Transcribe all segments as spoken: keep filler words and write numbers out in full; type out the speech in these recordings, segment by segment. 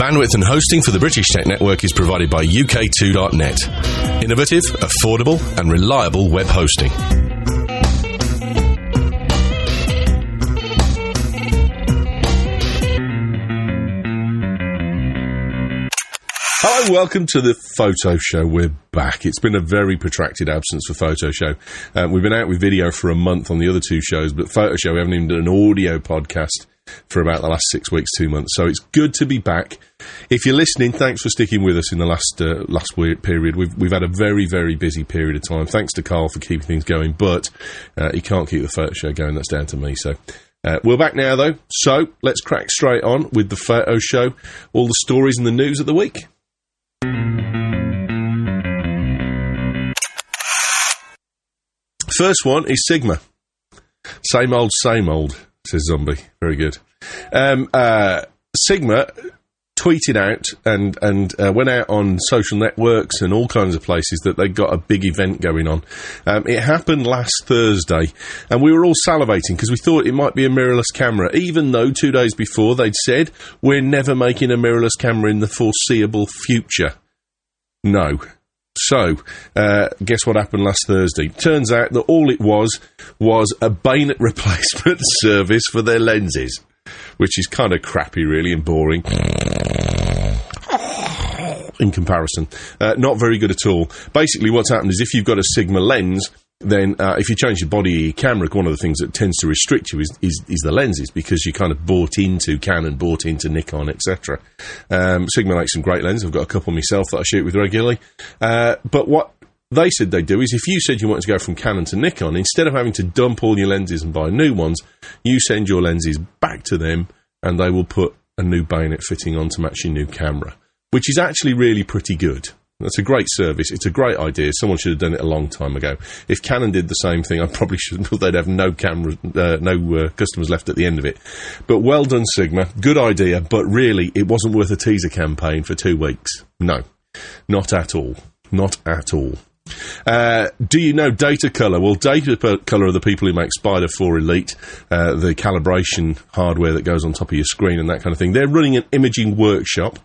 Bandwidth and hosting for the British Tech Network is provided by U K two dot net. Innovative, affordable and reliable web hosting. Hello, welcome to the Photo Show. We're back. It's been a very protracted absence for Photo Show. Um, we've been out with video for a month on the other two shows, but Photo Show, we haven't even done an audio podcast for about the last six weeks, two months. So it's good to be back. If you're listening, thanks for sticking with us in the last uh, last week period. We've we've had a very, very busy period of time. Thanks to Carl for keeping things going, but uh, he can't keep the Photo Show going. That's down to me. So uh, we're back now, though. So let's crack straight on with the Photo Show. All the stories and the news of the week. First one is Sigma. Same old, same old, says Zombie. Very good. Um, uh, Sigma tweeted out and, and uh, went out on social networks and all kinds of places that they got a big event going on. Um, it happened last Thursday, and we were all salivating because we thought it might be a mirrorless camera, even though two days before they'd said, we're never making a mirrorless camera in the foreseeable future. No. So, uh, guess what happened last Thursday? Turns out that all it was was a bayonet replacement service for their lenses, which is kind of crappy, really, and boring in comparison. Uh, not very good at all. Basically, what's happened is if you've got a Sigma lens, then uh, if you change the body of your camera, one of the things that tends to restrict you is, is, is the lenses, because you kind of bought into Canon, bought into Nikon, et cetera. Um, Sigma makes some great lenses. I've got a couple myself that I shoot with regularly. Uh, but what they said they'd do is if you said you wanted to go from Canon to Nikon, instead of having to dump all your lenses and buy new ones, you send your lenses back to them and they will put a new bayonet fitting on to match your new camera, which is actually really pretty good. That's a great service. It's a great idea. Someone should have done it a long time ago. If Canon did the same thing, I probably should. They'd have no camera, uh, no uh, customers left at the end of it. But well done, Sigma. Good idea. But really, it wasn't worth a teaser campaign for two weeks. No, not at all. Not at all. Uh, do you know Datacolor? Well, Datacolor are the people who make Spider four Elite, uh, the calibration hardware that goes on top of your screen and that kind of thing. They're running an imaging workshop.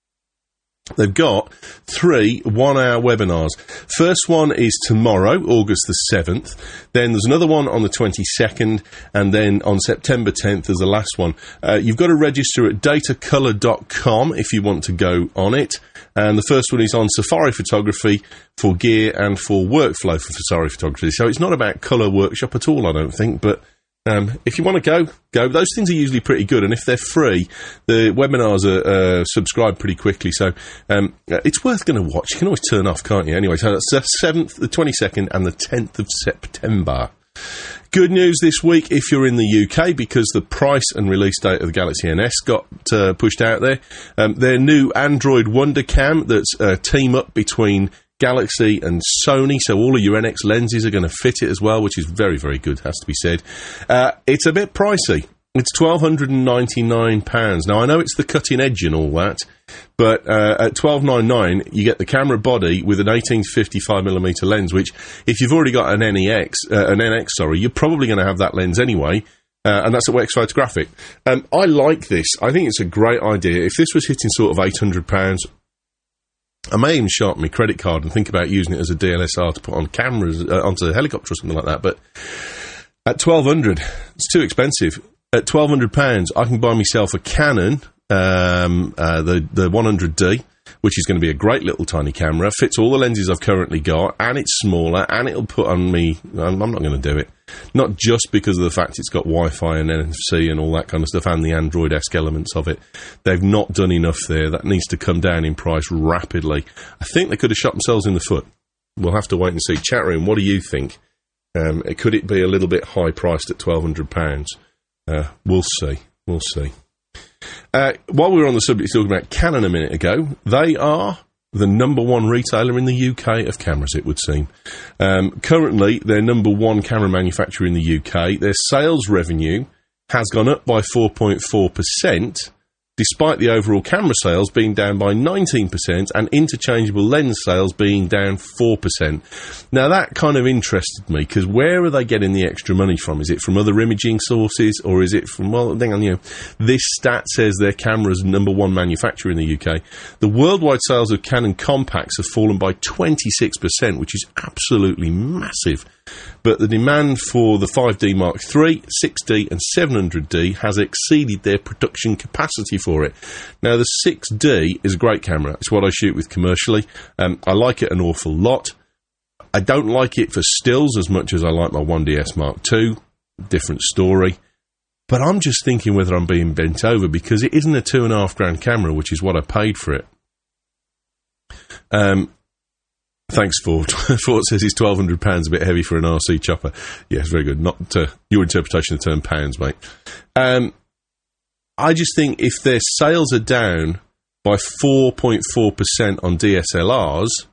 They've got three one-hour webinars. First one is tomorrow, August the seventh. Then there's another one on the twenty-second. And then on September tenth, there's the last one. Uh, you've got to register at datacolor dot com if you want to go on it. And the first one is on safari photography for gear and for workflow for safari photography. So it's not about colour workshop at all, I don't think, but Um, if you want to go, go. Those things are usually pretty good, and if they're free, the webinars are uh, subscribed pretty quickly, so um, it's worth going to watch. You can always turn off, can't you? Anyway, so that's the seventh, the twenty-second, and the tenth of September. Good news this week if you're in the U K, because the price and release date of the Galaxy N S got uh, pushed out there. Um, their new Android WonderCam that's a team up between Galaxy and Sony, so all of your N X lenses are going to fit it as well, which is very, very good, has to be said. Uh, it's a bit pricey. It's one thousand two hundred ninety-nine pounds. Now, I know it's the cutting edge and all that, but uh, at twelve ninety-nine, you get the camera body with an eighteen to fifty-five millimeter lens, which, if you've already got an N E X, uh, an N X, sorry, you're probably going to have that lens anyway, uh, and that's a Wex Photographic. Um, I like this. I think it's a great idea. If this was hitting sort of eight hundred pounds, I may even sharpen my credit card and think about using it as a D L S R to put on cameras, uh, onto a helicopter or something like that. But at twelve hundred, it's too expensive. At twelve hundred pounds, I can buy myself a Canon, um, uh, the the one hundred D, which is going to be a great little tiny camera. Fits all the lenses I've currently got, and it's smaller, and it'll put on me. I'm, I'm not going to do it. Not just because of the fact it's got Wi-Fi and N F C and all that kind of stuff, and the Android-esque elements of it. They've not done enough there. That needs to come down in price rapidly. I think they could have shot themselves in the foot. We'll have to wait and see. Chat room, what do you think? Um, could it be a little bit high-priced at twelve hundred pounds? Uh, we'll see. We'll see. Uh, while we were on the subject talking about Canon a minute ago, they are the number one retailer in the U K of cameras, it would seem. Um, currently, they're number one camera manufacturer in the U K. Their sales revenue has gone up by four point four percent despite the overall camera sales being down by nineteen percent and interchangeable lens sales being down four percent. Now, that kind of interested me, because where are they getting the extra money from? Is it from other imaging sources, or is it from, well, hang on, you know, this stat says their camera's number one manufacturer in the U K. The worldwide sales of Canon compacts have fallen by twenty-six percent, which is absolutely massive. But the demand for the five D Mark three, six D and seven hundred D has exceeded their production capacity for it. Now, the six D is a great camera. It's what I shoot with commercially. Um, I like it an awful lot. I don't like it for stills as much as I like my one D S Mark two. Different story. But I'm just thinking whether I'm being bent over, because it isn't a two and a half grand camera, which is what I paid for it. Um... Thanks, Ford. Ford says he's twelve hundred pounds a bit heavy for an R C chopper. Yes, very good. Not uh, your interpretation of the term pounds, mate. Um, I just think if their sales are down by four point four percent on D S L Rs,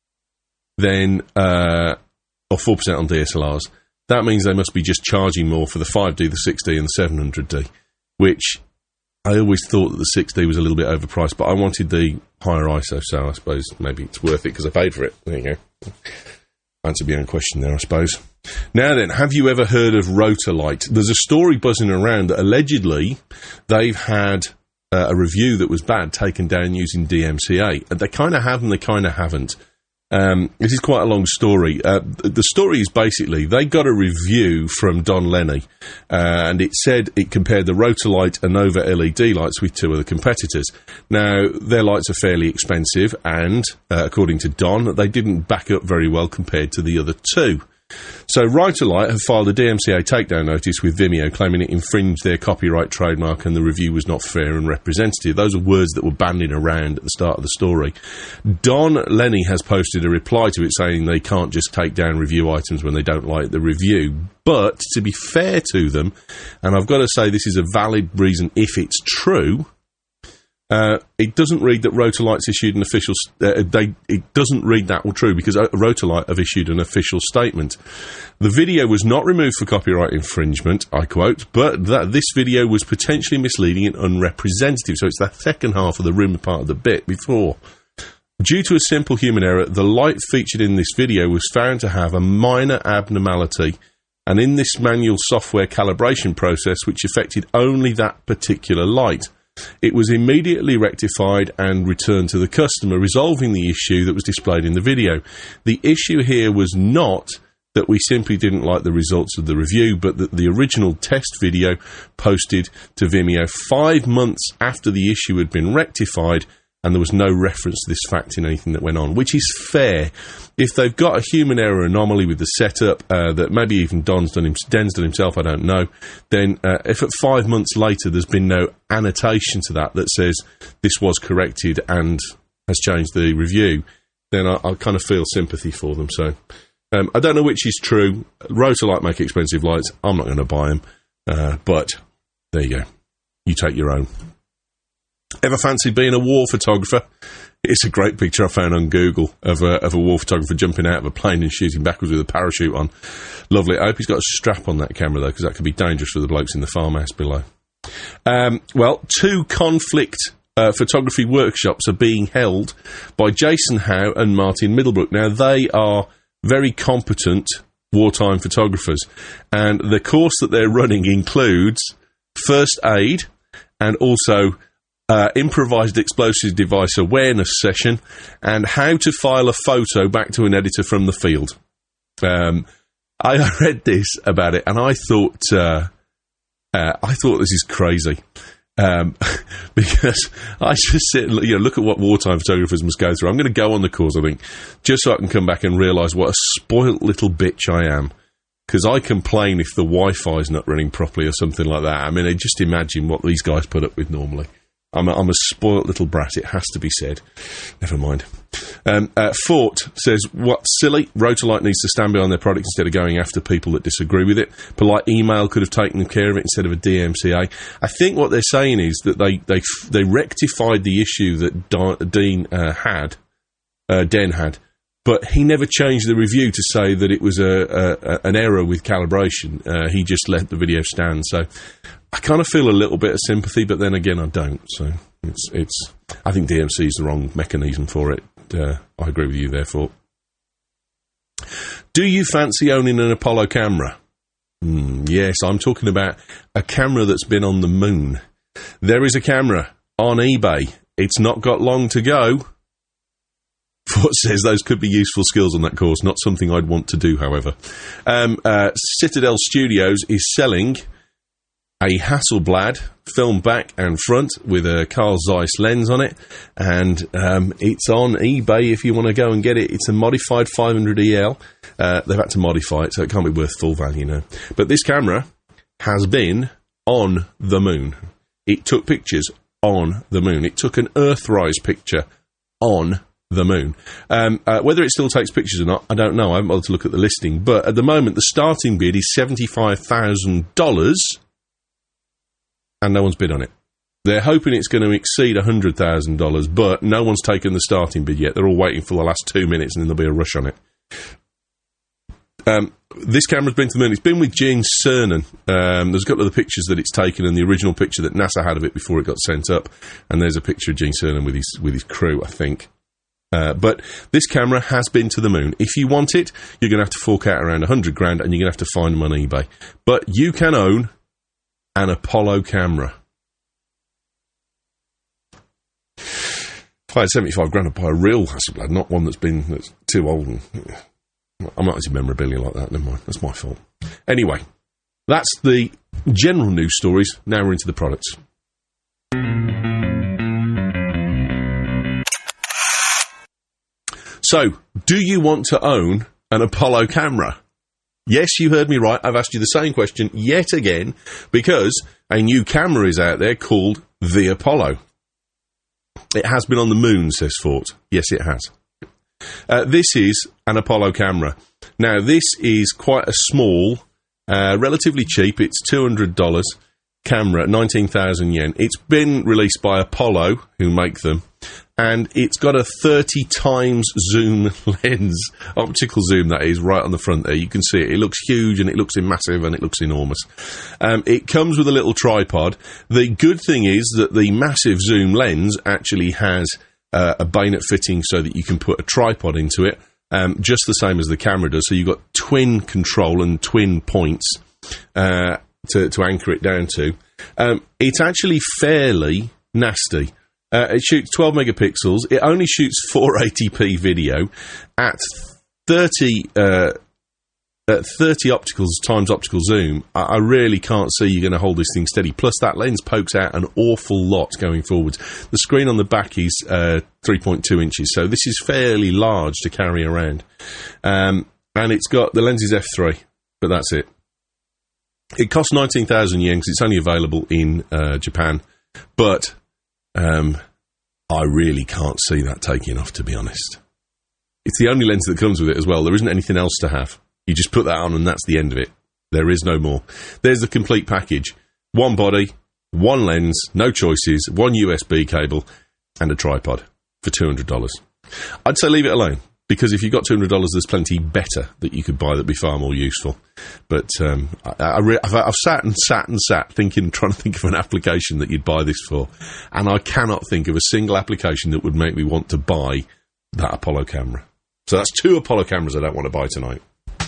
then, uh, or four percent on D S L Rs, that means they must be just charging more for the five D, the six D and the seven hundred D, which I always thought that the six D was a little bit overpriced, but I wanted the higher I S O, so I suppose maybe it's worth it because I paid for it. There you go. Answer my own question there, I suppose. Now then, have you ever heard of Rotolight? There's a story buzzing around that allegedly they've had uh, a review that was bad taken down using D M C A. And they kind of have and they kind of haven't. Um, this is quite a long story. Uh, the story is basically they got a review from Don Lenny, uh, and it said it compared the Rotolight and Nova L E D lights with two other competitors. Now, their lights are fairly expensive, and uh, according to Don, they didn't back up very well compared to the other two. So Rotolight have filed a D M C A takedown notice with Vimeo, claiming it infringed their copyright trademark and the review was not fair and representative. Those are words that were bandied around at the start of the story. Don Lenny has posted a reply to it saying they can't just take down review items when they don't like the review. But to be fair to them, and I've got to say this is a valid reason if it's true, Uh, it doesn't read that Rotolight's issued an official... Uh, they, it doesn't read that well true, because Rotolight have issued an official statement. The video was not removed for copyright infringement, I quote, but that this video was potentially misleading and unrepresentative. So it's that second half of the rumour part of the bit before. Due to a simple human error, the light featured in this video was found to have a minor abnormality, and in this manual software calibration process, which affected only that particular light. It was immediately rectified and returned to the customer, resolving the issue that was displayed in the video. The issue here was not that we simply didn't like the results of the review, but that the original test video posted to Vimeo five months after the issue had been rectified, and there was no reference to this fact in anything that went on, which is fair. If they've got a human error anomaly with the setup uh, that maybe even Don's done him, Den's done himself, I don't know, then uh, if at five months later there's been no annotation to that that says this was corrected and has changed the review, then I, I kind of feel sympathy for them. So um, I don't know which is true. Rotolight make expensive lights. I'm not going to buy them. Uh, but there you go. You take your own. Ever fancied being a war photographer? It's a great picture I found on Google of a, of a war photographer jumping out of a plane and shooting backwards with a parachute on. Lovely. I hope he's got a strap on that camera, though, because that could be dangerous for the blokes in the farmhouse below. Um, well, two conflict uh, photography workshops are being held by Jason Howe and Martin Middlebrook. Now, they are very competent wartime photographers, and the course that they're running includes first aid and also Uh, improvised explosive device awareness session, and how to file a photo back to an editor from the field. Um, I read this about it, and I thought, uh, uh, I thought this is crazy. Um, because I just sit and you know, look at what wartime photographers must go through. I'm going to go on the course, I think, just so I can come back and realise what a spoilt little bitch I am. Because I complain if the Wi-Fi is not running properly or something like that. I mean, I just imagine what these guys put up with normally. I'm a, I'm a spoilt little brat, it has to be said. Never mind. Um, uh, Fort says, what silly? Rotolight needs to stand behind their product instead of going after people that disagree with it. Polite email could have taken care of it instead of a D M C A. I think what they're saying is that they they they rectified the issue that Don, Dean uh, had, uh, Den had, but he never changed the review to say that it was a, a, a an error with calibration. Uh, he just let the video stand. So I kind of feel a little bit of sympathy, but then again, I don't. So it's, it's. I think D M C is the wrong mechanism for it. Uh, I agree with you, therefore. Do you fancy owning an Apollo camera? Mm, yes, I'm talking about a camera that's been on the moon. There is a camera on eBay. It's not got long to go. Fort says those could be useful skills on that course. Not something I'd want to do, however. Um, uh, Citadel Studios is selling a Hasselblad film back and front with a Carl Zeiss lens on it, and um, it's on eBay if you want to go and get it. It's a modified five hundred E L. Uh, they've had to modify it, so it can't be worth full value now. But this camera has been on the moon. It took pictures on the moon. It took an Earthrise picture on the moon. Um, uh, whether it still takes pictures or not, I don't know. I haven't bothered to look at the listing. But at the moment, the starting bid is seventy-five thousand dollars. And no one's bid on it. They're hoping it's going to exceed one hundred thousand dollars, but no one's taken the starting bid yet. They're all waiting for the last two minutes, and then there'll be a rush on it. Um, this camera's been to the moon. It's been with Gene Cernan. Um, there's a couple of the pictures that it's taken, and the original picture that NASA had of it before it got sent up. And there's a picture of Gene Cernan with his with his crew, I think. Uh, but this camera has been to the moon. If you want it, you're going to have to fork out around one hundred grand, and you're going to have to find them on eBay. But you can own an Apollo camera. If I had seventy-five grand, I'd buy a real Hasselblad, not one that's been that's too old. And, I'm not into memorabilia like that. Never mind. That's my fault. Anyway, that's the general news stories. Now we're into the products. So, do you want to own an Apollo camera? Yes, you heard me right. I've asked you the same question yet again because a new camera is out there called the Apollo. It has been on the moon, says Fort. Yes, it has. Uh, this is an Apollo camera. Now, this is quite a small, uh, relatively cheap. It's two hundred dollars camera, nineteen thousand yen. It's been released by Apollo, who make them. And it's got a thirty times zoom lens, optical zoom that is, right on the front there. You can see it. It looks huge and it looks massive and it looks enormous. Um, it comes with a little tripod. The good thing is that the massive zoom lens actually has uh, a bayonet fitting so that you can put a tripod into it, um, just the same as the camera does. So you've got twin control and twin points uh, to, to anchor it down to. Um, it's actually fairly nasty. Uh, it shoots twelve megapixels. It only shoots four eighty p video at thirty uh, at thirty opticals times optical zoom. I, I really can't see you're going to hold this thing steady. Plus, that lens pokes out an awful lot going forwards. The screen on the back is uh, three point two inches, so this is fairly large to carry around. Um, and it's got the lens is f three, but that's it. It costs nineteen thousand yen because it's only available in uh, Japan, but Um, I really can't see that taking off, to be honest. It's the only lens that comes with it as well. There isn't anything else to have. You just put that on and that's the end of it. There is no more. There's the complete package. One body, one lens, no choices, one U S B cable, and a tripod for two hundred dollars. I'd say leave it alone, because if you've got two hundred dollars, there's plenty better that you could buy that'd be far more useful. But um, I, I re- I've, I've sat and sat and sat thinking, trying to think of an application that you'd buy this for, and I cannot think of a single application that would make me want to buy that Apollo camera. So that's two Apollo cameras I don't want to buy tonight.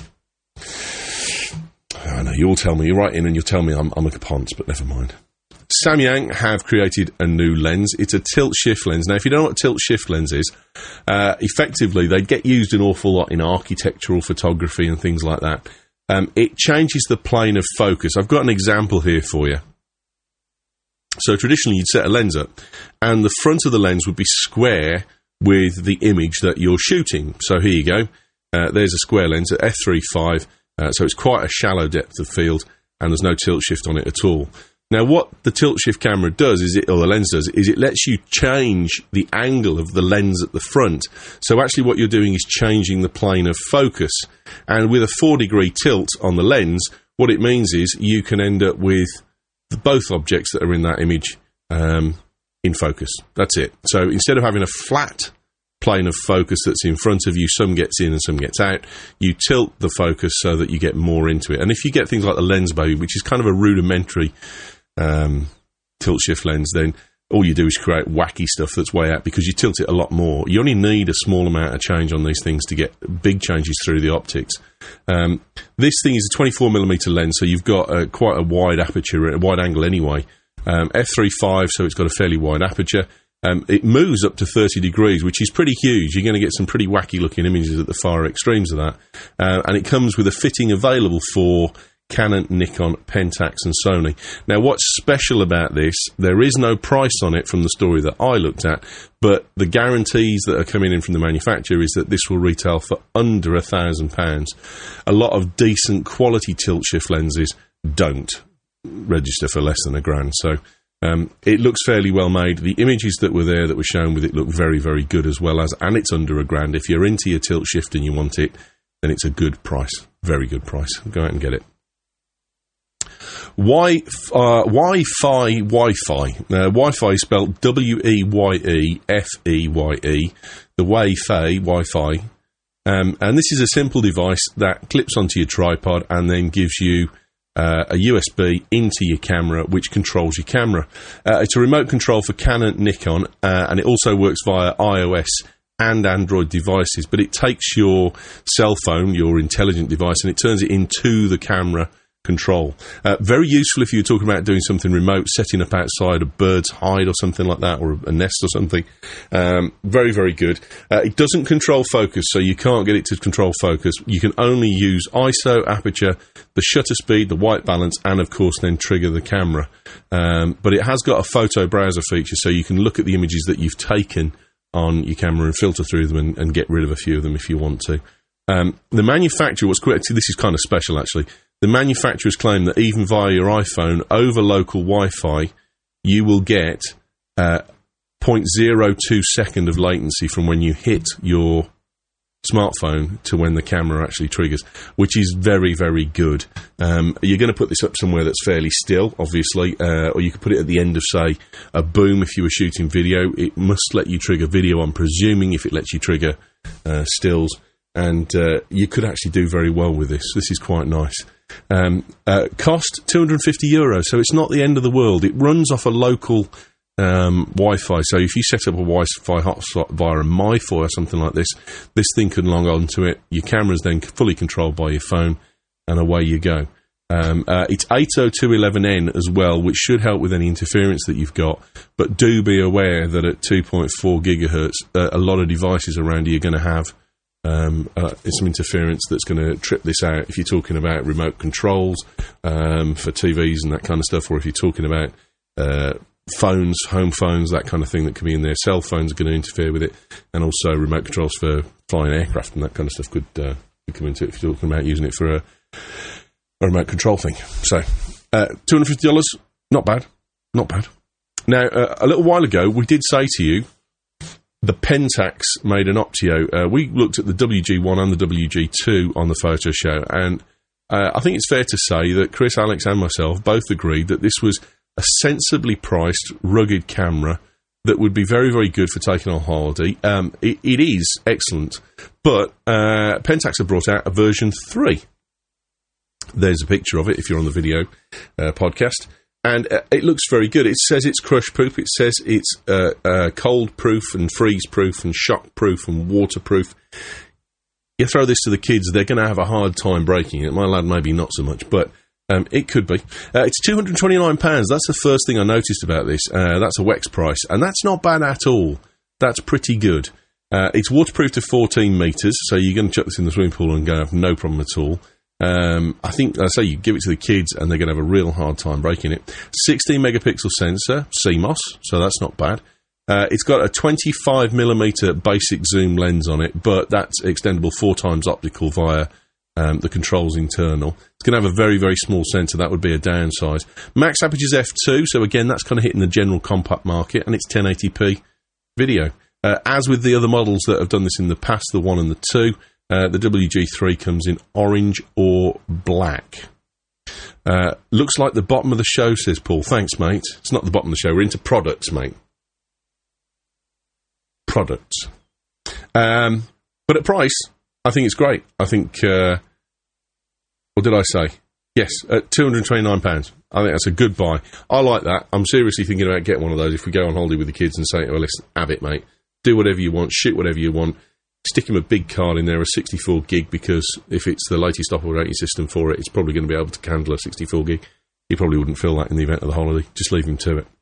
I know, you all tell me, you write in and you'll tell me I'm, I'm a ponce, but never mind. Samyang have created a new lens. It's a tilt-shift lens. Now, if you don't know what tilt-shift lens is, uh, effectively, they get used an awful lot in architectural photography and things like that. Um, it changes the plane of focus. I've got an example here for you. So, traditionally, you'd set a lens up, and the front of the lens would be square with the image that you're shooting. So, here you go. Uh, there's a square lens at f three point five, uh, so it's quite a shallow depth of field, and there's no tilt-shift on it at all. Now, what the tilt-shift camera does, is it, or the lens does, is it lets you change the angle of the lens at the front. So actually what you're doing is changing the plane of focus. And with a four-degree tilt on the lens, what it means is you can end up with the, both objects that are in that image um, in focus. That's it. So instead of having a flat plane of focus that's in front of you, some gets in and some gets out, you tilt the focus so that you get more into it. And if you get things like the Lens Baby, which is kind of a rudimentary um, tilt shift lens, then all you do is create wacky stuff that's way out because you tilt it a lot more. You only need a small amount of change on these things to get big changes through the optics. Um, this thing is a twenty-four millimeter lens, so you've got uh, quite a wide aperture, a wide angle anyway. Um, f three point five, so it's got a fairly wide aperture. Um, it moves up to thirty degrees, which is pretty huge. You're going to get some pretty wacky looking images at the far extremes of that. Uh, and it comes with a fitting available for Canon, Nikon, Pentax and Sony. Now, what's special about this, there is no price on it from the story that I looked at, but the guarantees that are coming in from the manufacturer is that this will retail for under a thousand pounds. A lot of decent quality tilt shift lenses don't register for less than a grand. So um, it looks fairly well made. The images that were there that were shown with it look very, very good as well as, and it's under a grand. If you're into your tilt shift and you want it, then it's a good price. Very good price. Go out and get it. Wi uh, Wi-Fi Wi-Fi. Uh, Wi-Fi is spelled W E Y E F E Y E. The Wi-Fi Wi-Fi. Um, and this is a simple device that clips onto your tripod and then gives you uh, a U S B into your camera, which controls your camera. Uh, it's a remote control for Canon, Nikon, uh, and it also works via iOS and Android devices. But it takes your cell phone, your intelligent device, and it turns it into the camera control. Uh, very useful if you're talking about doing something remote, setting up outside a bird's hide or something like that, or a nest or something. Um, very, very good. Uh, it doesn't control focus, so you can't get it to control focus. You can only use I S O, aperture, the shutter speed, the white balance, and of course then trigger the camera. Um, but it has got a photo browser feature, so you can look at the images that you've taken on your camera and filter through them and, and get rid of a few of them if you want to. Um, the manufacturer, what's correct, this is kind of special actually. The manufacturers claim that even via your iPhone over local Wi-Fi, you will get uh, zero point zero two second of latency from when you hit your smartphone to when the camera actually triggers, which is very, very good. Um, you're going to put this up somewhere that's fairly still, obviously, uh, or you could put it at the end of, say, a boom if you were shooting video. It must let you trigger video, I'm presuming, if it lets you trigger uh, stills. And uh, you could actually do very well with this. This is quite nice. Um, uh, cost two hundred fifty euros, so it's not the end of the world. It runs off a local um, Wi-Fi, so if you set up a Wi-Fi hotspot via a MiFi or something like this, this thing can log on to it. Your camera's then fully controlled by your phone, and away you go. Um, uh, it's eight oh two dot eleven N as well, which should help with any interference that you've got, but do be aware that at two point four gigahertz, uh, a lot of devices around you are going to have Um, uh, some interference that's going to trip this out if you're talking about remote controls um, for T Vs and that kind of stuff, or if you're talking about uh, phones, home phones, that kind of thing that can be in there. Cell phones are going to interfere with it, and also remote controls for flying aircraft and that kind of stuff could, uh, could come into it if you're talking about using it for a, a remote control thing. So, uh, two hundred fifty dollars, not bad, not bad. Now, uh, a little while ago, we did say to you, the Pentax made an Optio. Uh, we looked at the W G one and the W G two on the photo show, and uh, I think it's fair to say that Chris, Alex and myself both agreed that this was a sensibly priced, rugged camera that would be very, very good for taking on holiday. Um, it, it is excellent, but uh, Pentax have brought out a version three. There's a picture of it if you're on the video uh, podcast. And uh, it looks very good. It says it's crush-proof. It says it's uh, uh, cold-proof and freeze-proof and shock-proof and waterproof. You throw this to the kids, they're going to have a hard time breaking it. My lad, maybe not so much, but um, it could be. Uh, it's two hundred twenty-nine pounds. That's the first thing I noticed about this. Uh, that's a Wex price, and that's not bad at all. That's pretty good. Uh, it's waterproof to fourteen metres, so you're going to chuck this in the swimming pool and go have no problem at all. Um, I think, I say, you give it to the kids and they're going to have a real hard time breaking it. sixteen megapixel sensor, C M O S, so that's not bad. Uh, it's got a twenty-five millimeter basic zoom lens on it, but that's extendable four times optical via um, the controls internal. It's going to have a very, very small sensor. That would be a downsize. Max aperture's f two, so again, that's kind of hitting the general compact market, and it's ten eighty p video. Uh, as with the other models that have done this in the past, the one and the two, Uh, the W G three comes in orange or black. Uh, looks like the bottom of the show, says Paul. Thanks, mate. It's not the bottom of the show. We're into products, mate. Products. Um, but at price, I think it's great. I think, uh, what did I say? Yes, at two hundred and twenty-nine pounds. I think that's a good buy. I like that. I'm seriously thinking about getting one of those if we go on holiday with the kids and say, well, listen, have it, mate. Do whatever you want, shoot whatever you want. Stick him a big card in there, a sixty-four gig, because if it's the latest operating system for it, it's probably going to be able to handle a sixty-four gig. He probably wouldn't feel that in the event of the holiday. Just leave him to it.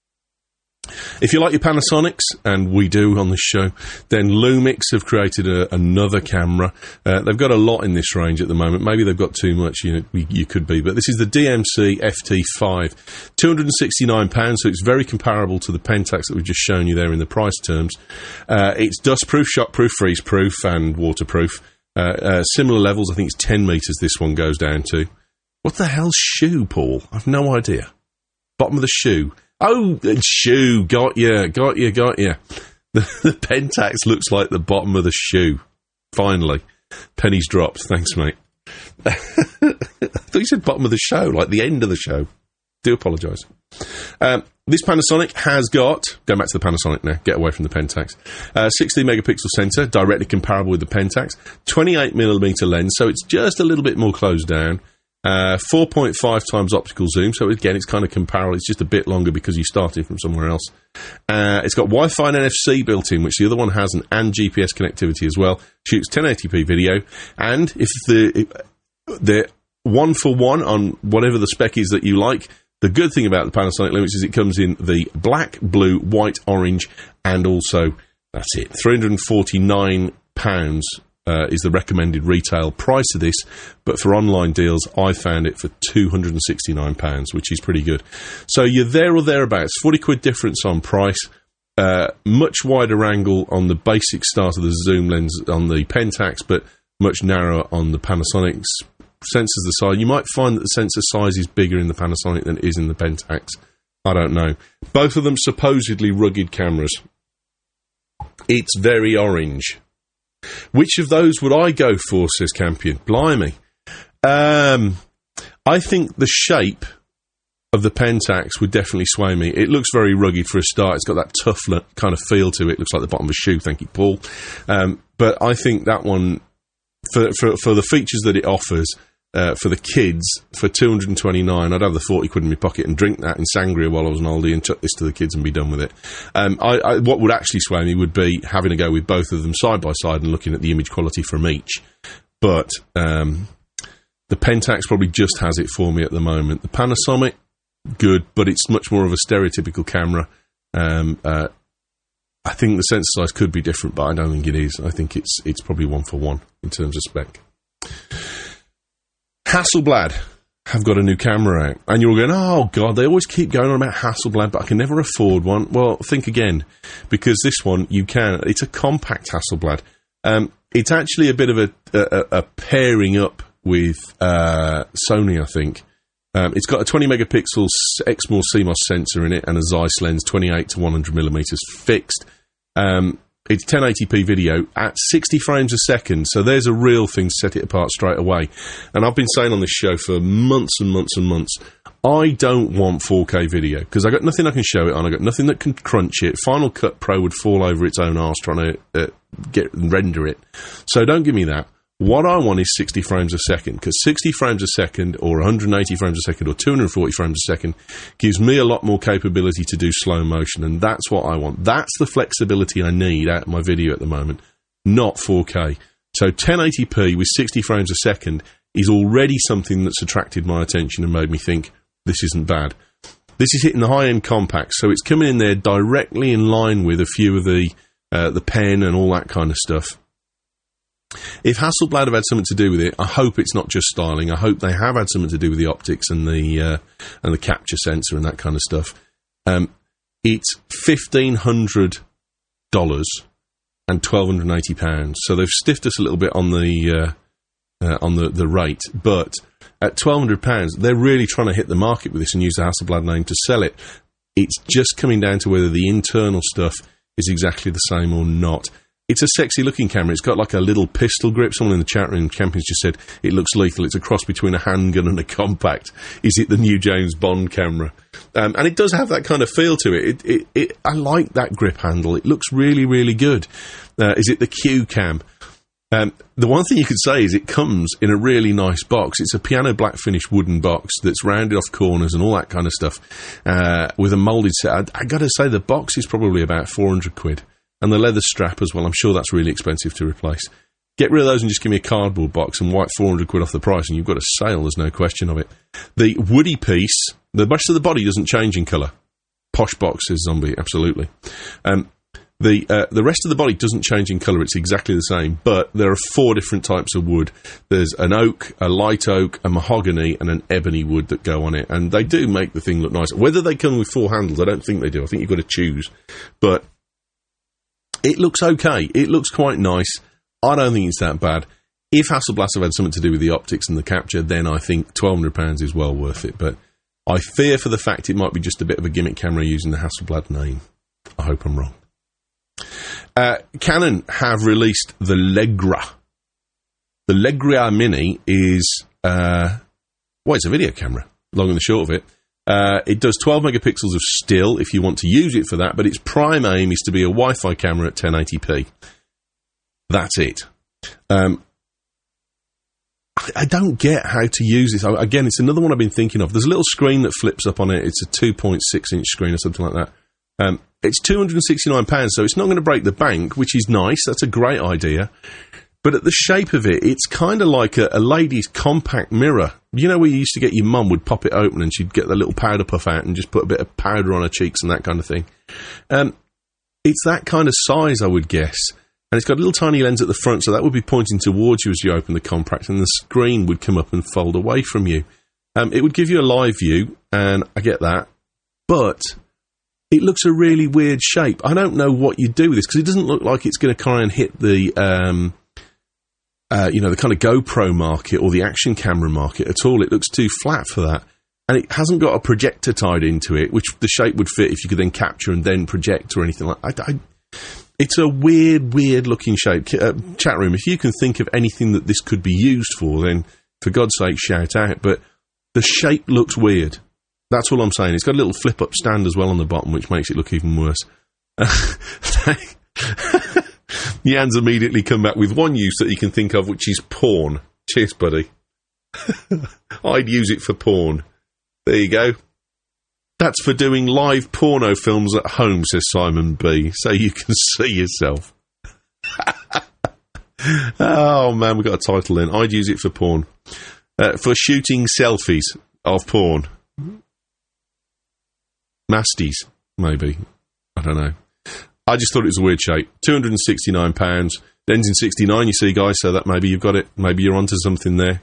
If you like your Panasonics, and we do on this show, then Lumix have created a, another camera. Uh, they've got a lot in this range at the moment. Maybe they've got too much, you know, you could be. But this is the D M C F T five. two hundred and sixty-nine pounds, so it's very comparable to the Pentax that we've just shown you there in the price terms. Uh, it's dust-proof, shock-proof, freeze-proof, and waterproof. Uh, uh, similar levels. I think it's ten metres this one goes down to. What the hell's shoe, Paul? I've no idea. Bottom of the shoe. Oh, shoe, got you, got you, got you. The, the Pentax looks like the bottom of the shoe. Finally. Pennies dropped. Thanks, mate. I thought you said bottom of the show, like the end of the show. Do apologise. Um, this Panasonic has got, go back to the Panasonic now, get away from the Pentax, uh, sixteen megapixel sensor, directly comparable with the Pentax, twenty-eight millimeter lens, so it's just a little bit more closed down. Uh, four point five times optical zoom, so again, it's kind of comparable. It's just a bit longer because you started from somewhere else. Uh, it's got Wi-Fi and N F C built in, which the other one hasn't, and G P S connectivity as well. Shoots ten eighty p video, and if the the one for one on whatever the spec is that you like, the good thing about the Panasonic Lumix is it comes in the black, blue, white, orange, and also, that's it, three hundred and forty-nine pounds. Uh, is the recommended retail price of this, but for online deals, I found it for two hundred and sixty-nine pounds, which is pretty good. So you're there or thereabouts, forty quid difference on price, uh, much wider angle on the basic start of the zoom lens on the Pentax, but much narrower on the Panasonic's. Sensors the size. You might find that the sensor size is bigger in the Panasonic than it is in the Pentax. I don't know. Both of them supposedly rugged cameras. It's very orange. Which of those would I go for, says Campion? Blimey. Um, I think the shape of the Pentax would definitely sway me. It looks very rugged for a start. It's got that tough kind of feel to it. Looks like the bottom of a shoe, thank you, Paul. Um, but I think that one, for, for, for the features that it offers, uh, for the kids, for two hundred and twenty-nine, I'd have the forty quid in my pocket and drink that in sangria while I was on holiday and chuck this to the kids and be done with it. Um, I, I, what would actually sway me would be having to go with both of them side by side and looking at the image quality from each. But um, the Pentax probably just has it for me at the moment. The Panasonic, good, but it's much more of a stereotypical camera. Um, uh, I think the sensor size could be different, but I don't think it is. I think it's it's probably one for one in terms of spec. Hasselblad have got a new camera out, and you're going, oh god, they always keep going on about Hasselblad, but I can never afford one. Well, think again, because this one you can. It's a compact Hasselblad. Um, it's actually a bit of a, a, a pairing up with uh, Sony, I think. Um, it's got a twenty megapixel Exmor C M O S sensor in it and a Zeiss lens, twenty-eight to one hundred millimeters fixed. Um, it's ten eighty p video at sixty frames a second, so there's a real thing to set it apart straight away. And I've been saying on this show for months and months and months, I don't want four K video, because I've got nothing I can show it on, I've got nothing that can crunch it. Final Cut Pro would fall over its own arse trying to uh, get render it. So don't give me that. What I want is sixty frames a second, because sixty frames a second or one hundred eighty frames a second or two hundred forty frames a second gives me a lot more capability to do slow motion, and that's what I want. That's the flexibility I need out of my video at the moment, not four K. So ten eighty p with sixty frames a second is already something that's attracted my attention and made me think, this isn't bad. This is hitting the high-end compacts, so it's coming in there directly in line with a few of the, uh, the pen and all that kind of stuff. If Hasselblad have had something to do with it, I hope it's not just styling. I hope they have had something to do with the optics and the uh, and the capture sensor and that kind of stuff. Um, it's fifteen hundred dollars and twelve hundred and eighty pounds. So they've stiffed us a little bit on the uh, uh, on the, the rate, but at twelve hundred pounds, they're really trying to hit the market with this and use the Hasselblad name to sell it. It's just coming down to whether the internal stuff is exactly the same or not. It's a sexy-looking camera. It's got like a little pistol grip. Someone in the chat room, Champions, just said it looks lethal. It's a cross between a handgun and a compact. Is it the new James Bond camera? Um, and it does have that kind of feel to it. It, it, it. I like that grip handle. It looks really, really good. Uh, is it the Q cam? Um, the one thing you could say is it comes in a really nice box. It's a piano black finish wooden box that's rounded off corners and all that kind of stuff, uh, with a moulded set. I, I got to say, the box is probably about four hundred quid, and the leather strap as well. I'm sure that's really expensive to replace. Get rid of those and just give me a cardboard box and wipe four hundred quid off the price, and you've got a sale. There's no question of it. The woody piece, the rest of the body doesn't change in colour. Posh box, says Zombie, absolutely. Um, The uh, the rest of the body doesn't change in colour, it's exactly the same, but there are four different types of wood. There's an oak, a light oak, a mahogany, and an ebony wood that go on it, and they do make the thing look nice. Whether they come with four handles, I don't think they do. I think you've got to choose. But it looks okay. It looks quite nice. I don't think it's that bad. If Hasselblad have had something to do with the optics and the capture, then I think twelve hundred pounds is well worth it, but I fear for the fact it might be just a bit of a gimmick camera using the Hasselblad name. I hope I'm wrong. Uh, Canon have released the Legra. The Legra Mini is, uh, well, it's a video camera, long and the short of it. Uh, it does twelve megapixels of still if you want to use it for that, but its prime aim is to be a Wi-Fi camera at ten eighty p. That's it. Um, I, I don't get how to use this. I, again, it's another one I've been thinking of. There's a little screen that flips up on it. It's a two point six inch screen or something like that. Um, it's two hundred sixty-nine pounds, so it's not going to break the bank, which is nice. That's a great idea. But at the shape of it, it's kind of like a, a lady's compact mirror. You know where you used to get your mum would pop it open and she'd get the little powder puff out and just put a bit of powder on her cheeks and that kind of thing. Um, it's that kind of size, I would guess. And it's got a little tiny lens at the front, so that would be pointing towards you as you open the compact, and the screen would come up and fold away from you. Um, it would give you a live view, and I get that. But it looks a really weird shape. I don't know what you do with this, because it doesn't look like it's going to try and hit the, um, uh, you know, the kind of GoPro market or the action camera market at all. It looks too flat for that. And it hasn't got a projector tied into it, which the shape would fit if you could then capture and then project or anything like that. I, I, it's a weird, weird looking shape. Uh, chat room, if you can think of anything that this could be used for, then for God's sake, shout out. But the shape looks weird. That's all I'm saying. It's got a little flip-up stand as well on the bottom, which makes it look even worse. Jan's immediately come back with one use that he can think of, which is porn. Cheers, buddy. I'd use it for porn. There you go. That's for doing live porno films at home, says Simon B, so you can see yourself. Oh, man, we've got a title in. I'd use it for porn. Uh, for shooting selfies of porn. Masties, maybe. I don't know. I just thought it was a weird shape. two hundred sixty-nine pounds. It ends in sixty-nine, you see, guys, so that maybe you've got it. Maybe you're onto something there.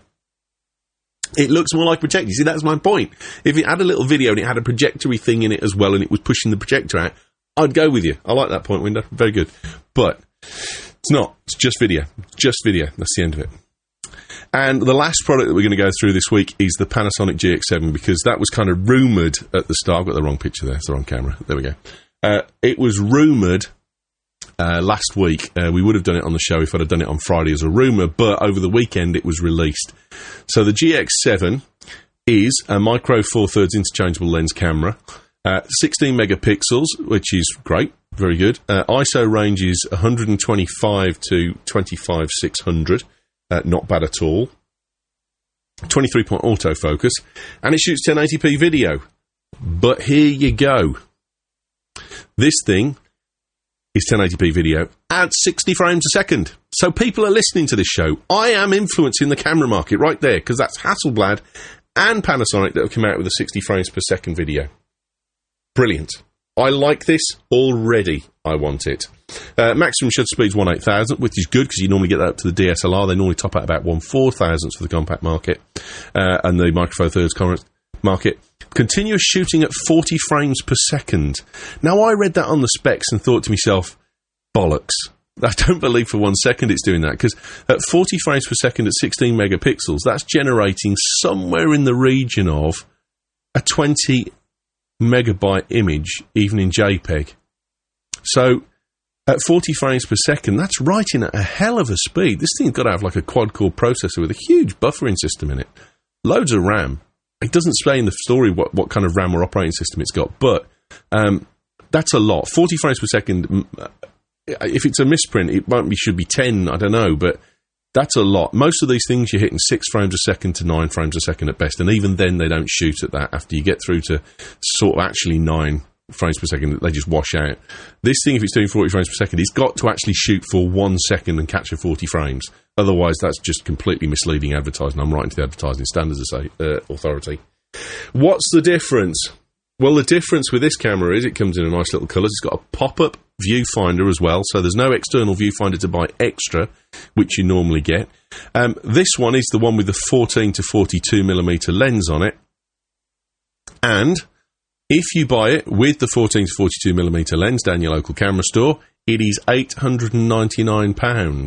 It looks more like a projector. You see, that's my point. If it had a little video and it had a projectory thing in it as well and it was pushing the projector out, I'd go with you. I like that point, Winder. Very good. But it's not. It's just video. Just video. That's the end of it. And the last product that we're going to go through this week is the Panasonic G X seven, because that was kind of rumoured at the start. I've got the wrong picture there. It's the wrong camera. There we go. Uh, it was rumoured uh, last week. Uh, we would have done it on the show if I'd have done it on Friday as a rumour, but over the weekend it was released. So the G X seven is a micro four thirds interchangeable lens camera, uh, sixteen megapixels, which is great, very good. Uh, I S O range is one twenty-five to twenty-five six hundred. Uh, not bad at all. twenty-three point autofocus, and it shoots ten eighty p video. But here you go. This thing is ten eighty p video at sixty frames a second. So people are listening to this show. I am influencing the camera market right there, because that's Hasselblad and Panasonic that have come out with a sixty frames per second video. Brilliant. I like this already. I want it. Uh, maximum shutter speed is one eight thousand, which is good because you normally get that up to the D S L R. They normally top out about one four thousandths for the compact market uh, and the micro four thirds market. Continuous shooting at forty frames per second. Now, I read that on the specs and thought to myself, bollocks. I don't believe for one second it's doing that, because at forty frames per second at sixteen megapixels, that's generating somewhere in the region of a twenty megabyte image, even in JPEG. So at forty frames per second, that's writing at a hell of a speed. This thing's got to have like a quad-core processor with a huge buffering system in it. Loads of RAM. It doesn't say in the story what, what kind of RAM or operating system it's got, but um, that's a lot. forty frames per second, if it's a misprint, it might be, should be ten, I don't know, but That's a lot. Most of these things you're hitting six frames a second to nine frames a second at best, and even then they don't shoot at that. After you get through to sort of actually nine frames per second, they just wash out. This thing, if it's doing forty frames per second, it's got to actually shoot for one second and capture forty frames. Otherwise, that's just completely misleading advertising. I'm writing to the Advertising Standards uh, Authority. What's the difference? Well, the difference with this camera is it comes in a nice little colours. It's got a pop-up viewfinder as well, so there's no external viewfinder to buy extra, which you normally get. Um, this one is the one with the fourteen to forty-two millimeter lens on it, and if you buy it with the fourteen to forty-two millimeter lens down your local camera store, it is eight hundred ninety-nine pounds.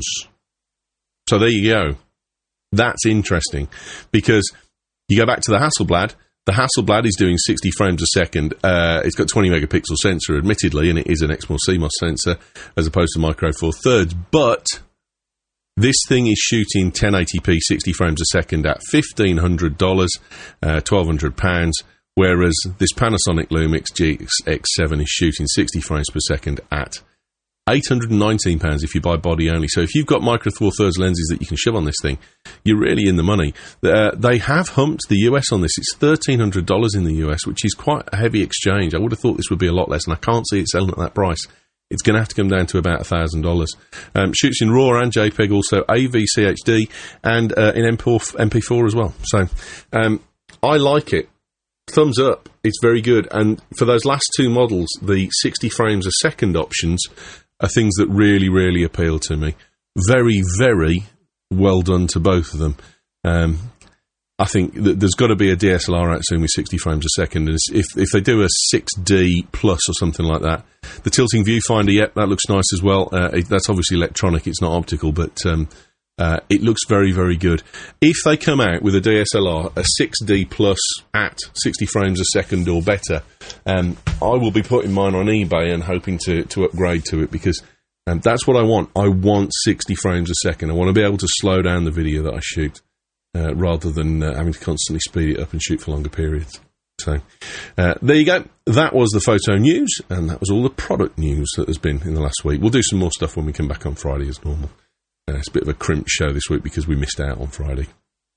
So there you go. That's interesting, because you go back to the Hasselblad. The Hasselblad is doing sixty frames a second. Uh, it's got twenty megapixel sensor, admittedly, and it is an Exmor C M O S sensor as opposed to Micro Four Thirds. But this thing is shooting ten eighty p, sixty frames a second at fifteen hundred dollars, uh, twelve hundred pounds, whereas this Panasonic Lumix G X seven is shooting sixty frames per second at eight hundred nineteen pounds if you buy body only. So if you've got Micro Four Thirds lenses that you can shove on this thing, you're really in the money. Uh, they have humped the U S on this. It's thirteen hundred dollars in the U S, which is quite a heavy exchange. I would have thought this would be a lot less, and I can't see it selling at that price. It's going to have to come down to about one thousand dollars. Um, shoots in RAW and JPEG, also A V C H D, and uh, in M P four as well. So um, I like it. Thumbs up. It's very good. And for those last two models, the sixty frames a second options are things that really, really appeal to me. Very, very well done to both of them. Um, I think that there's got to be a D S L R out soon with sixty frames a second. And if if they do a six D plus or something like that, the tilting viewfinder, yep, that looks nice as well. Uh, it, that's obviously electronic; it's not optical, but um, uh, it looks very, very good. If they come out with a D S L R, a six D plus at sixty frames a second or better, um, I will be putting mine on eBay and hoping to to upgrade to it, because um, that's what I want. I want sixty frames a second. I want to be able to slow down the video that I shoot, Uh, rather than uh, having to constantly speed it up and shoot for longer periods. So, uh, there you go. That was the photo news, and that was all the product news that has been in the last week. We'll do some more stuff when we come back on Friday as normal. Uh, it's a bit of a crimped show this week because we missed out on Friday.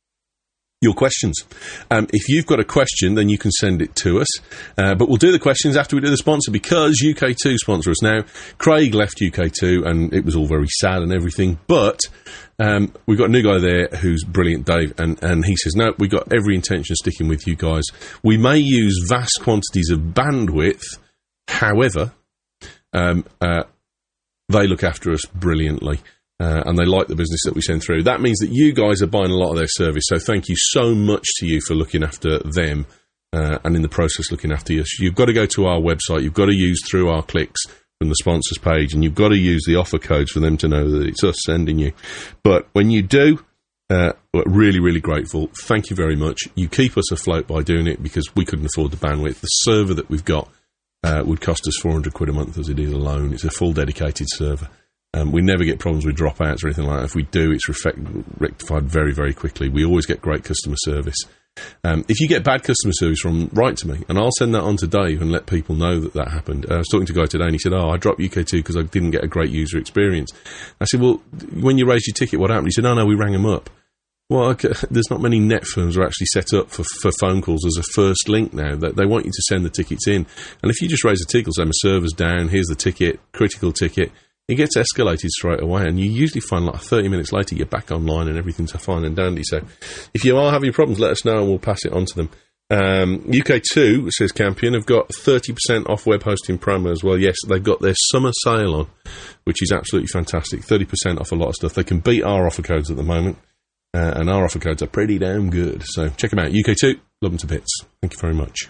Your questions. Um, if you've got a question, then you can send it to us. Uh, but we'll do the questions after we do the sponsor, because U K two sponsor us now. Craig left U K two, and it was all very sad and everything, but um, we've got a new guy there who's brilliant, Dave, and, and he says, no, we've got every intention of sticking with you guys. We may use vast quantities of bandwidth, however, um, uh, they look after us brilliantly. Uh, and they like the business that we send through. That means that you guys are buying a lot of their service, so thank you so much to you for looking after them, uh, and in the process looking after us. You've got to go to our website, you've got to use through our clicks from the sponsors page, and you've got to use the offer codes for them to know that it's us sending you. But when you do, uh, we're really, really grateful. Thank you very much. You keep us afloat by doing it, because we couldn't afford the bandwidth. The server that we've got uh, would cost us four hundred quid a month as it is alone. It's a full dedicated server. Um, we never get problems with dropouts or anything like that. If we do, it's refect- rectified very, very quickly. We always get great customer service. Um, if you get bad customer service from, write to me, and I'll send that on to Dave and let people know that that happened. Uh, I was talking to a guy today, and he said, oh, I dropped U K two because I didn't get a great user experience. I said, well, when you raised your ticket, what happened? He said, oh, no, we rang them up. Well, okay, there's not many net firms that are actually set up for, for phone calls as a first link now. They, they want you to send the tickets in. And if you just raise a ticket, say, my server's down, here's the ticket, critical ticket, it gets escalated straight away, and you usually find like thirty minutes later you're back online and everything's fine and dandy. So if you are having problems, let us know and we'll pass it on to them. Um, U K two, says Campion, have got thirty percent off web hosting promo as well. Yes, they've got their summer sale on, which is absolutely fantastic. thirty percent off a lot of stuff. They can beat our offer codes at the moment, uh, and our offer codes are pretty damn good. So check them out. U K two, love them to bits. Thank you very much.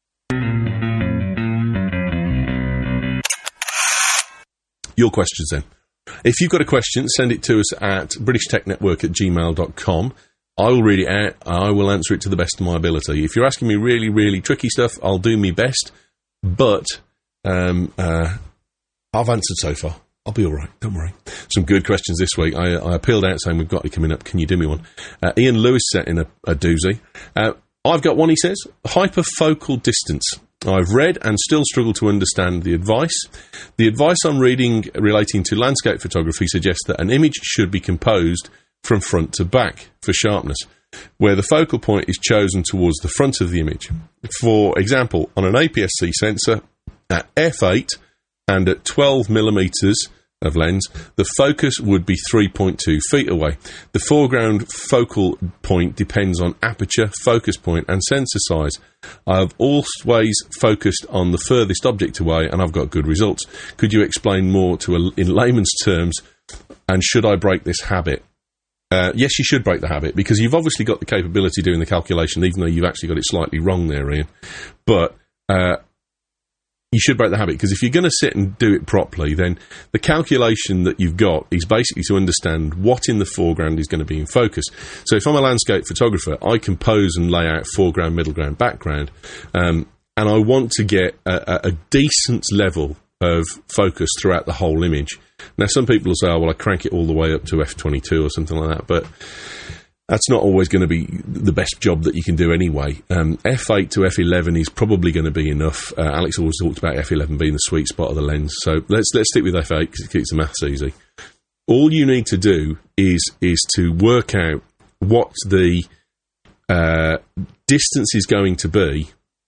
Your questions then. If you've got a question, send it to us at british tech network at gmail dot com. I will read it out. I will answer it to the best of my ability. If you're asking me really, really tricky stuff, I'll do my best. But um, uh, I've answered so far. I'll be all right. Don't worry. Some good questions this week. I, I appealed out saying, we've got it coming up. Can you do me one? Uh, Ian Lewis sent in a, a doozy. Uh, I've got one, he says. Hyperfocal distance. I've read and still struggle to understand the advice. The advice I'm reading relating to landscape photography suggests that an image should be composed from front to back for sharpness, where the focal point is chosen towards the front of the image. For example, on an A P S C sensor at f eight and at twelve millimeters of lens, the focus would be three point two feet away. The foreground focal point depends on aperture, focus point and sensor size. I've always focused on the furthest object away and I've got good results. Could you explain more to a, in layman's terms, and should I break this habit? Uh, yes, you should break the habit, because you've obviously got the capability of doing the calculation, even though you've actually got it slightly wrong there, Ian. But uh, you should break the habit, because if you're going to sit and do it properly, then the calculation that you've got is basically to understand what in the foreground is going to be in focus. So if I'm a landscape photographer, I compose and lay out foreground, middle ground, background, um, and I want to get a, a, a decent level of focus throughout the whole image. Now, some people will say, oh, well, I crank it all the way up to f twenty-two or something like that, but that's not always going to be the best job that you can do anyway. Um, f eight to f eleven is probably going to be enough. Uh, Alex always talked about f eleven being the sweet spot of the lens, so let's let's stick with f eight because it keeps the maths easy. All you need to do is is to work out what the uh, distance is going to be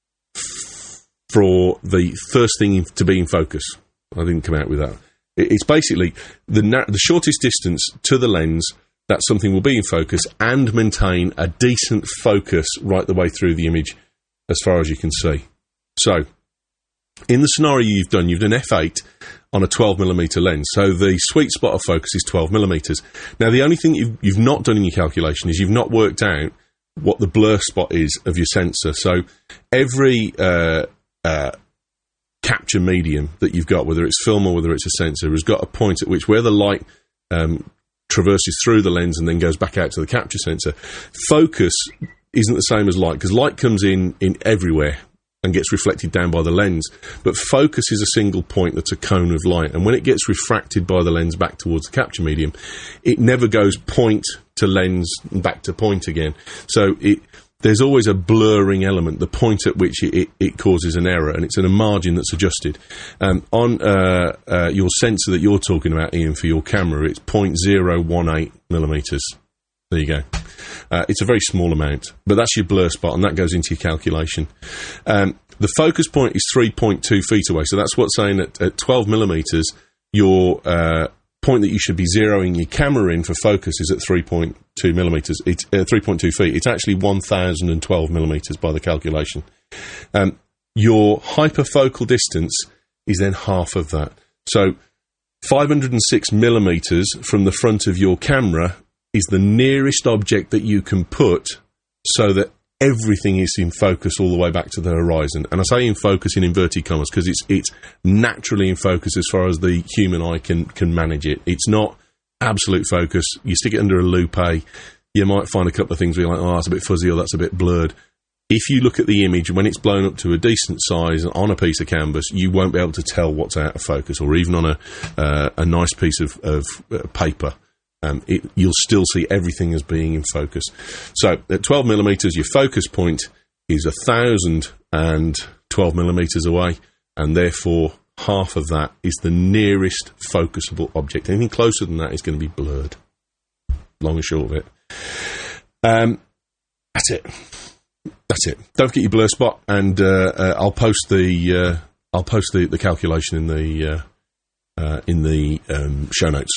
for the first thing to be in focus. I didn't come out with that. It's basically the na- the shortest distance to the lens that something will be in focus and maintain a decent focus right the way through the image as far as you can see. So, in the scenario you've done, you've done f eight on a twelve millimeter lens. So the sweet spot of focus is twelve millimeters. Now, the only thing you've, you've not done in your calculation is you've not worked out what the blur spot is of your sensor. So every uh, uh, capture medium that you've got, whether it's film or whether it's a sensor, has got a point at which where the light um, traverses through the lens and then goes back out to the capture sensor. Focus isn't the same as light, because light comes in, in everywhere and gets reflected down by the lens. But focus is a single point that's a cone of light. And when it gets refracted by the lens back towards the capture medium, it never goes point to lens and back to point again. So it... there's always a blurring element, the point at which it, it, it causes an error, and it's in a margin that's adjusted. Um, on uh, uh, your sensor that you're talking about, Ian, for your camera, it's zero point zero one eight millimetres. There you go. Uh, it's a very small amount, but that's your blur spot, and that goes into your calculation. Um, the focus point is three point two feet away, so that's what's saying at, at twelve millimetres, your uh, point that you should be zeroing your camera in for focus is at three point two millimeters. It's uh, three point two feet. It's actually one thousand twelve millimeters by the calculation. Um, your hyperfocal distance is then half of that. So five hundred six millimeters from the front of your camera is the nearest object that you can put so that everything is in focus all the way back to the horizon. And I say in focus in inverted commas because it's it's naturally in focus as far as the human eye can can manage it. It's not absolute focus. You stick it under a loupe, you might find a couple of things where you're like, oh, that's a bit fuzzy or that's a bit blurred. If you look at the image, when it's blown up to a decent size on a piece of canvas, you won't be able to tell what's out of focus, or even on a uh, a nice piece of, of uh, paper. Um, it, you'll still see everything as being in focus. So at twelve millimeters, your focus point is one thousand twelve millimeters away, and therefore half of that is the nearest focusable object. Anything closer than that is going to be blurred. Long and short of it. Um, that's it. That's it. Don't forget your blur spot, and uh, uh, I'll post the uh, I'll post the, the calculation in the uh, uh, in the um, show notes.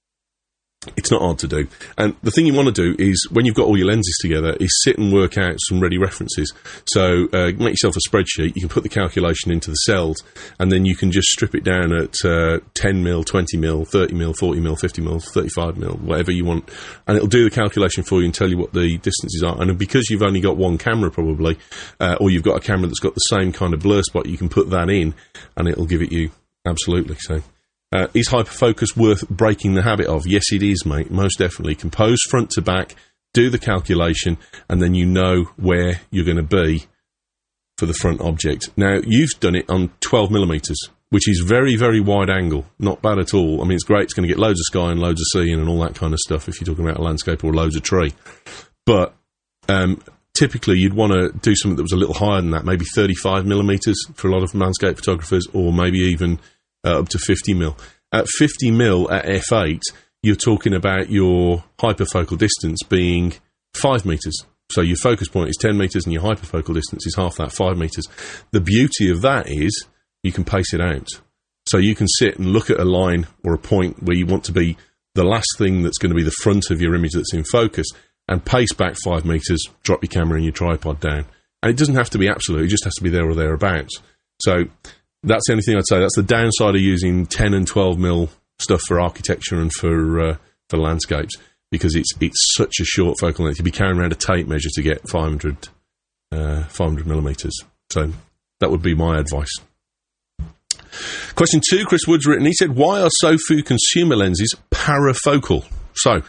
It's not hard to do. And the thing you want to do is, when you've got all your lenses together, is sit and work out some ready references. So uh, make yourself a spreadsheet. You can put the calculation into the cells, and then you can just strip it down at uh, ten mil, twenty mil, thirty mil, forty mil, fifty mil, thirty-five mil, whatever you want. And it'll do the calculation for you and tell you what the distances are. And because you've only got one camera probably, uh, or you've got a camera that's got the same kind of blur spot, you can put that in and it'll give it you absolutely. So Uh, is hyperfocus worth breaking the habit of? Yes, it is, mate. Most definitely. Compose front to back, do the calculation, and then you know where you're going to be for the front object. Now, you've done it on twelve millimeters, which is very, very wide angle. Not bad at all. I mean, it's great. It's going to get loads of sky and loads of sea and all that kind of stuff if you're talking about a landscape or loads of tree. But um, typically, you'd want to do something that was a little higher than that, maybe thirty-five millimeters for a lot of landscape photographers, or maybe even Uh, up to fifty mil. At fifty mil at f eight, you're talking about your hyperfocal distance being five metres. So your focus point is ten metres and your hyperfocal distance is half that, five metres. The beauty of that is you can pace it out. So you can sit and look at a line or a point where you want to be the last thing that's going to be the front of your image that's in focus, and pace back five metres, drop your camera and your tripod down. And it doesn't have to be absolute, it just has to be there or thereabouts. So that's the only thing I'd say. That's the downside of using ten and twelve mil stuff for architecture and for uh, for landscapes, because it's it's such a short focal length. You'd be carrying around a tape measure to get five hundred, uh, five hundred millimetres. So that would be my advice. Question two, Chris Wood's written, he said, why are so few consumer lenses parafocal? So,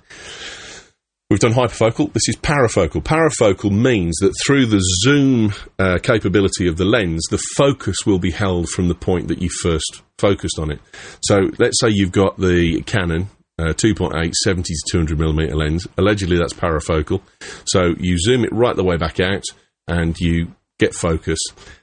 we've done hyperfocal, this is parafocal. Parafocal means that through the zoom uh, capability of the lens, the focus will be held from the point that you first focused on it. So, let's say you've got the Canon uh, two point eight seventy to two hundred millimeter lens. Allegedly, that's parafocal. So, you zoom it right the way back out, and you get focus.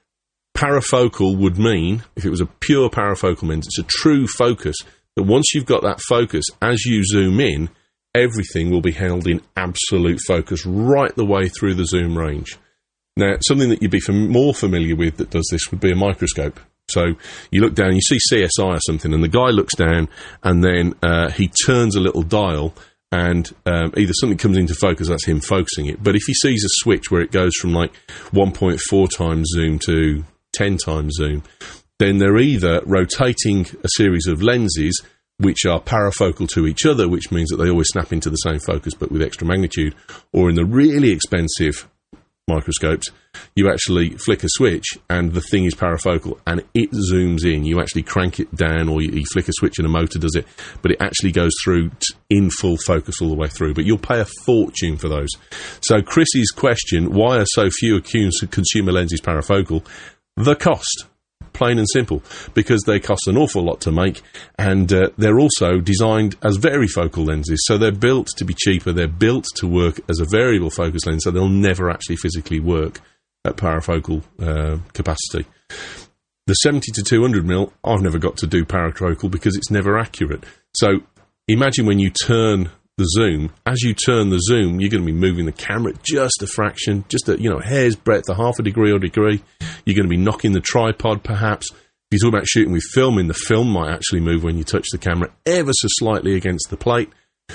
Parafocal would mean, if it was a pure parafocal lens, it's a true focus, that once you've got that focus, as you zoom in, everything will be held in absolute focus right the way through the zoom range. Now, something that you'd be fam- more familiar with that does this would be a microscope. So you look down, you see C S I or something, and the guy looks down, and then uh, he turns a little dial, and um, either something comes into focus, that's him focusing it, but if he sees a switch where it goes from like one point four times zoom to ten times zoom, then they're either rotating a series of lenses which are parafocal to each other, which means that they always snap into the same focus but with extra magnitude, or in the really expensive microscopes, you actually flick a switch and the thing is parafocal and it zooms in. You actually crank it down, or you, you flick a switch and a motor does it, but it actually goes through t- in full focus all the way through. But you'll pay a fortune for those. So Chrissy's question, why are so few consumer lenses parafocal? The cost, plain and simple, because they cost an awful lot to make, and uh, they're also designed as varifocal lenses, so they're built to be cheaper, they're built to work as a variable focus lens, so they'll never actually physically work at parafocal uh, capacity. The seventy to two hundred mil, I've never got to do parafocal because it's never accurate. So imagine when you turn the zoom, as you turn the zoom, you're going to be moving the camera just a fraction, just a, you know, hair's breadth, a half a degree or degree. You're going to be knocking the tripod, perhaps. If you're talking about shooting with film, in the film might actually move when you touch the camera ever so slightly against the plate.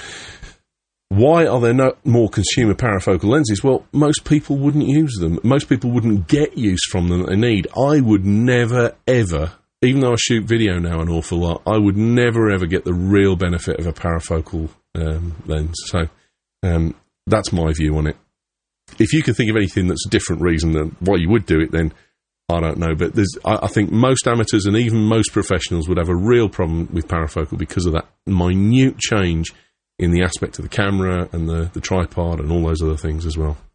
Why are there no more consumer parafocal lenses? Well, most people wouldn't use them. Most people wouldn't get use from them that they need. I would never, ever, even though I shoot video now an awful lot, I would never, ever get the real benefit of a parafocal um, lens. So um, that's my view on it. If you can think of anything that's a different reason than why you would do it, then I don't know. But there's, I, I think most amateurs and even most professionals would have a real problem with parafocal because of that minute change in the aspect of the camera and the, the tripod and all those other things as well.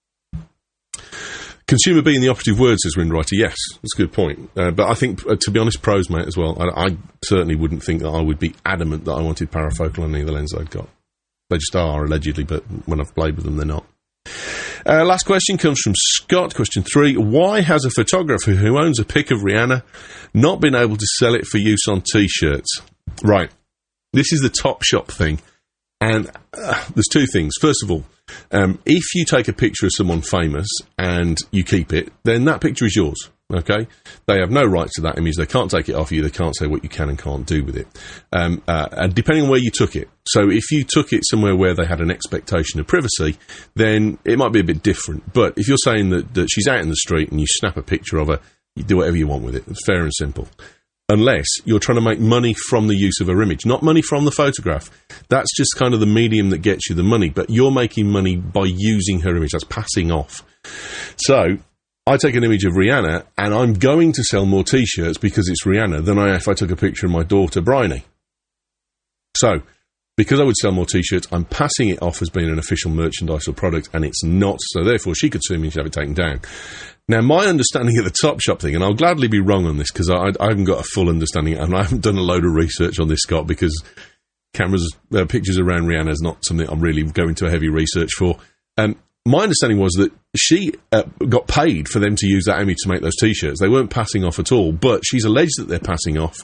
Consumer being the operative word, says Windwriter. Yes, that's a good point. Uh, but I think, uh, to be honest, pros, mate, as well. I, I certainly wouldn't think that I would be adamant that I wanted parafocal on any of the lenses I'd got. They just are, allegedly, but when I've played with them, they're not. Uh, last question comes from Scott. Question three. Why has a photographer who owns a pic of Rihanna not been able to sell it for use on T-shirts? Right. This is the Topshop thing. And uh, there's two things. First of all, um, if you take a picture of someone famous and you keep it, then that picture is yours, okay? They have no rights to that image. They can't take it off you. They can't say what you can and can't do with it. Um, uh, and depending on where you took it. So if you took it somewhere where they had an expectation of privacy, then it might be a bit different. But if you're saying that, that she's out in the street and you snap a picture of her, you do whatever you want with it. It's fair and simple. Unless you're trying to make money from the use of her image, not money from the photograph. That's just kind of the medium that gets you the money, but you're making money by using her image. That's passing off. So I take an image of Rihanna and I'm going to sell more T-shirts because it's Rihanna than I if I took a picture of my daughter, Bryony. So because I would sell more T-shirts, I'm passing it off as being an official merchandise or product, and it's not. So therefore, she could sue me and she'd have it taken down. Now, my understanding of the Topshop thing, and I'll gladly be wrong on this because I, I haven't got a full understanding, and I haven't done a load of research on this, Scott, because cameras, uh, pictures around Rihanna is not something I'm really going to a heavy research for. Um, my understanding was that she uh, got paid for them to use that image to make those T-shirts. They weren't passing off at all, but she's alleged that they're passing off,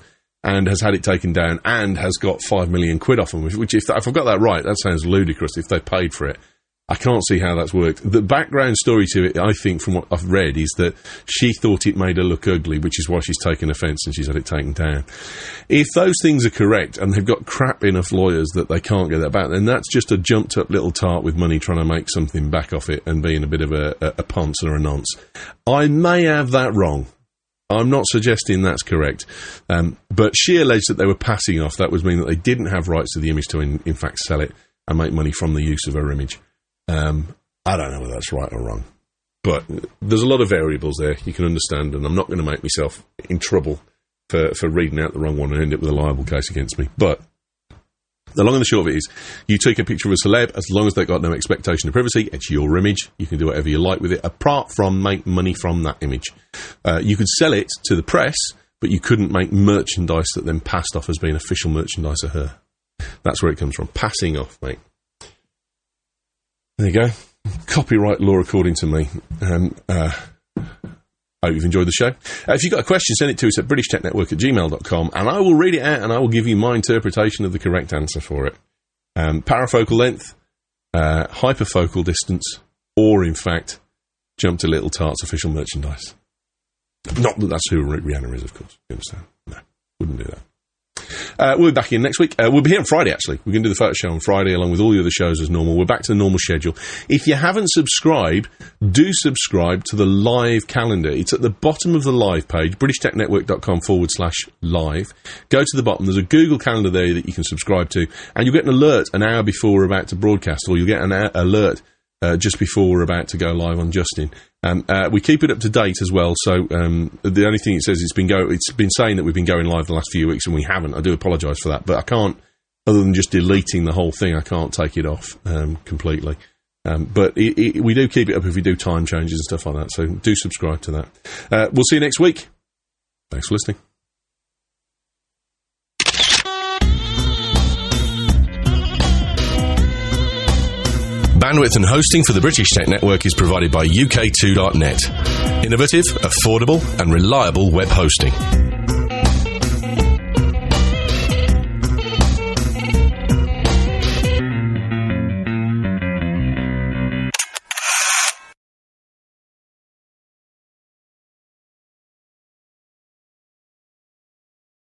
and has had it taken down and has got five million quid off them, which, if, if I've got that right, that sounds ludicrous if they paid for it. I can't see how that's worked. The background story to it, I think, from what I've read, is that she thought it made her look ugly, which is why she's taken offence and she's had it taken down. If those things are correct, and they've got crap enough lawyers that they can't get that back, then that's just a jumped-up little tart with money trying to make something back off it and being a bit of a, a, a ponce or a nonce. I may have that wrong. I'm not suggesting that's correct. Um, but she alleged that they were passing off. That would mean that they didn't have rights to the image to, in, in fact, sell it and make money from the use of her image. Um, I don't know whether that's right or wrong, but there's a lot of variables there you can understand, and I'm not going to make myself in trouble for, for reading out the wrong one and end up with a liable case against me. But the long and the short of it is, you take a picture of a celeb, as long as they've got no expectation of privacy, it's your image. You can do whatever you like with it, apart from make money from that image. Uh, you could sell it to the press, but you couldn't make merchandise that then passed off as being official merchandise of her. That's where it comes from. Passing off, mate. There you go. Copyright law according to me. Um, uh, I hope you've enjoyed the show. Uh, if you've got a question, send it to us at british tech network at gmail dot com, and I will read it out and I will give you my interpretation of the correct answer for it. Um, parafocal length, uh, hyperfocal distance, or in fact, jump to Little Tarts official merchandise. Not that that's who Rihanna is, of course. You understand? No, wouldn't do that. Uh, we'll be back in next week. Uh, we'll be here on Friday, actually. We're going to do the photo show on Friday, along with all the other shows as normal. We're back to the normal schedule. If you haven't subscribed, do subscribe to the live calendar. It's at the bottom of the live page, british tech network dot com forward slash live. Go to the bottom. There's a Google Calendar there that you can subscribe to, and you'll get an alert an hour before we're about to broadcast, or you'll get an a- alert uh, just before we're about to go live on Justin. Um, uh, we keep it up to date as well, so um, the only thing it says it's been go it's been saying that we've been going live the last few weeks, and we haven't. I do apologise for that, but I can't, other than just deleting the whole thing, I can't take it off um, completely. Um, but it, it, we do keep it up if we do time changes and stuff like that, so do subscribe to that. Uh, we'll see you next week. Thanks for listening. Bandwidth and hosting for the British Tech Network is provided by U K two dot net. Innovative, affordable and reliable web hosting.